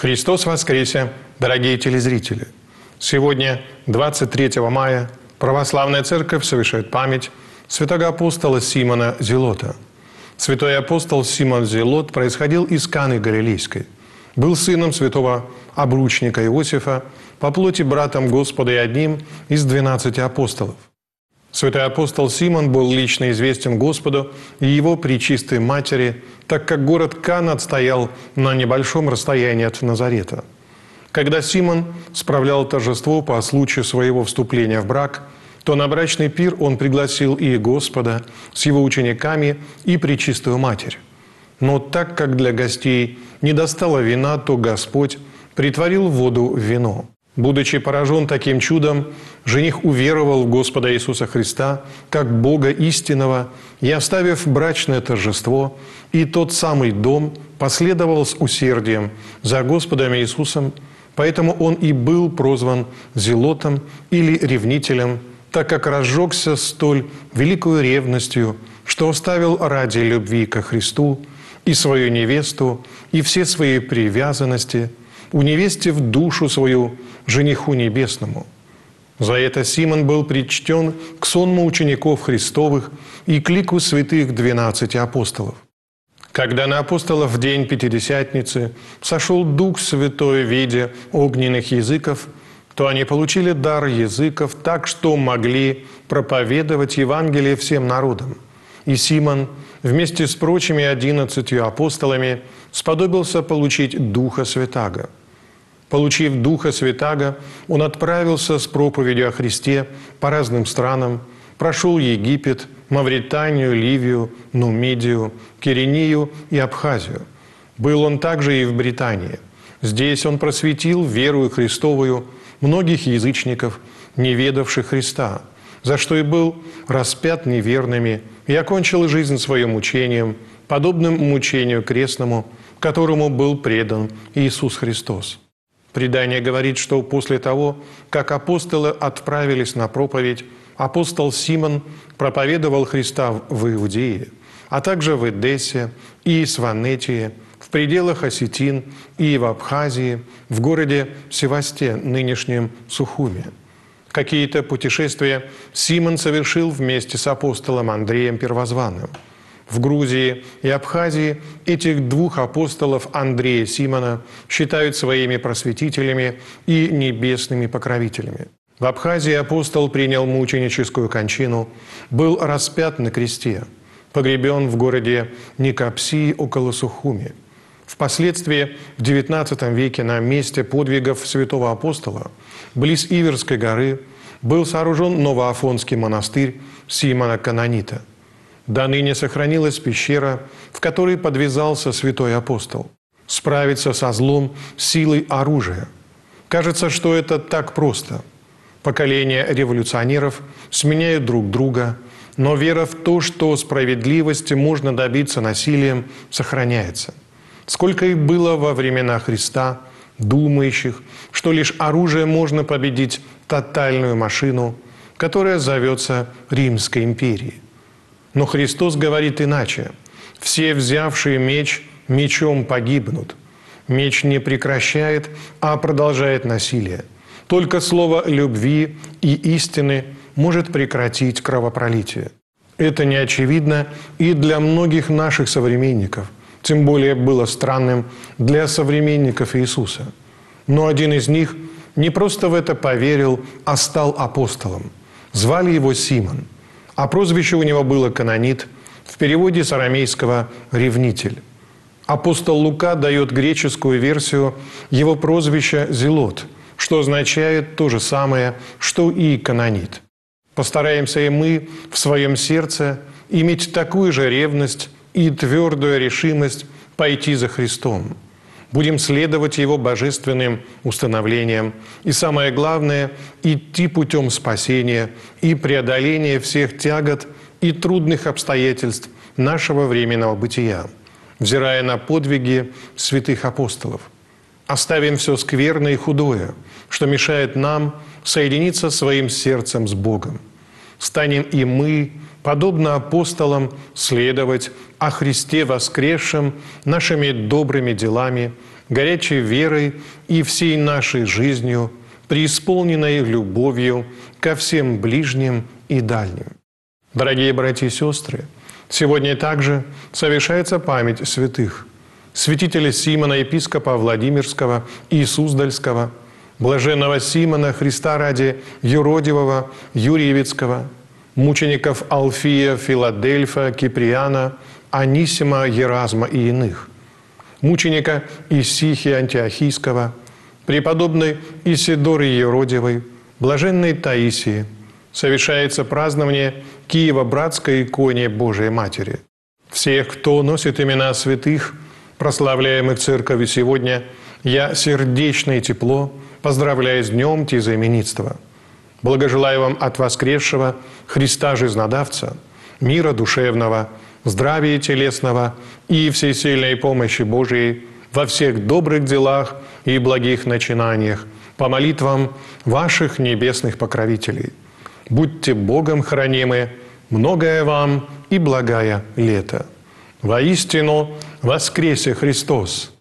Христос воскресе, дорогие телезрители! Сегодня, 23 мая, Православная Церковь совершает память святого апостола Симона Зелота. Святой апостол Симон Зелот происходил из Каны Галилейской. Был сыном святого обручника Иосифа, по плоти братом Господа и одним из 12 апостолов. Святой апостол Симон был лично известен Господу и его пречистой матери, так как город Кана отстоял на небольшом расстоянии от Назарета. Когда Симон справлял торжество по случаю своего вступления в брак, то на брачный пир он пригласил и Господа с его учениками, и пречистую Матерь. Но так как для гостей не достало вина, то Господь претворил воду в вино. Будучи поражен таким чудом, жених уверовал в Господа Иисуса Христа как Бога истинного и, оставив брачное торжество и тот самый дом, последовал с усердием за Господом Иисусом, поэтому он и был прозван Зелотом или ревнителем, так как разжегся столь великою ревностью, что оставил ради любви ко Христу и свою невесту, и все свои привязанности, уневестив душу свою жениху небесному. За это Симон был причтен к сонму учеников Христовых и к лику святых 12 апостолов. Когда на апостолов в день Пятидесятницы сошел Дух Святой в виде огненных языков, то они получили дар языков так, что могли проповедовать Евангелие всем народам. И Симон вместе с прочими 11 апостолами сподобился получить Духа Святаго. Получив Духа Святаго, он отправился с проповедью о Христе по разным странам, прошел Египет, Мавританию, Ливию, Нумидию, Киринию и Абхазию. Был он также и в Британии. Здесь он просветил верою Христовую многих язычников, не ведавших Христа, за что и был распят неверными и окончил жизнь своим мучением, подобным мучению крестному, которому был предан Иисус Христос. Предание говорит, что после того, как апостолы отправились на проповедь, апостол Симон проповедовал Христа в Иудее, а также в Эдессе и Сванетии, в пределах Осетин и в Абхазии, в городе Севасте, нынешнем Сухуме. Какие-то путешествия Симон совершил вместе с апостолом Андреем Первозванным. В Грузии и Абхазии этих двух апостолов Андрея и Симона считают своими просветителями и небесными покровителями. В Абхазии апостол принял мученическую кончину, был распят на кресте, погребен в городе Никопсии около Сухуми. Впоследствии в XIX веке на месте подвигов святого апостола, близ Иверской горы, был сооружен Новоафонский монастырь Симона Канонита. До ныне сохранилась пещера, в которой подвязался святой апостол. Справиться со злом силой оружия. Кажется, что это так просто. Поколения революционеров сменяют друг друга, но вера в то, что справедливости можно добиться насилием, сохраняется. Сколько их было во времена Христа, думающих, что лишь оружием можно победить тотальную машину, которая зовется Римской империей. Но Христос говорит иначе. «Все, взявшие меч, мечом погибнут». Меч не прекращает, а продолжает насилие. Только слово любви и истины может прекратить кровопролитие. Это не очевидно и для многих наших современников, тем более было странным для современников Иисуса. Но один из них не просто в это поверил, а стал апостолом. Звали его Симон. А прозвище у него было «Канонит», в переводе с арамейского «ревнитель». Апостол Лука дает греческую версию его прозвища «Зелот», что означает то же самое, что и «Канонит». Постараемся и мы в своем сердце иметь такую же ревность и твердую решимость пойти за Христом. Будем следовать Его божественным установлениям и, самое главное, идти путем спасения и преодоления всех тягот и трудных обстоятельств нашего временного бытия, взирая на подвиги святых апостолов. Оставим все скверное и худое, что мешает нам соединиться своим сердцем с Богом. Станем и мы, подобно апостолам, следовать о Христе воскресшем нашими добрыми делами, горячей верой и всей нашей жизнью, преисполненной любовью ко всем ближним и дальним. Дорогие братья и сестры, сегодня также совершается память святых. Святителя Симона, епископа Владимирского и Суздальского, блаженного Симона, Христа ради Юродивого, Юрьевицкого, мучеников Алфия, Филадельфа, Киприана, Анисима, Еразма и иных, мученика Исихия Антиохийского, преподобной Исидоры Еродивой, блаженной Таисии, совершается празднование Киево-Братской иконе Божией Матери. Всех, кто носит имена святых, прославляемых Церковью сегодня, я сердечно и тепло поздравляю с днем тезаименитства. Благожелаю вам от воскресшего Христа Жизнодавца, мира душевного, здравия телесного и всесильной помощи Божией во всех добрых делах и благих начинаниях по молитвам ваших небесных покровителей. Будьте Богом хранимы, многое вам и благая лето. Воистину воскресе Христос!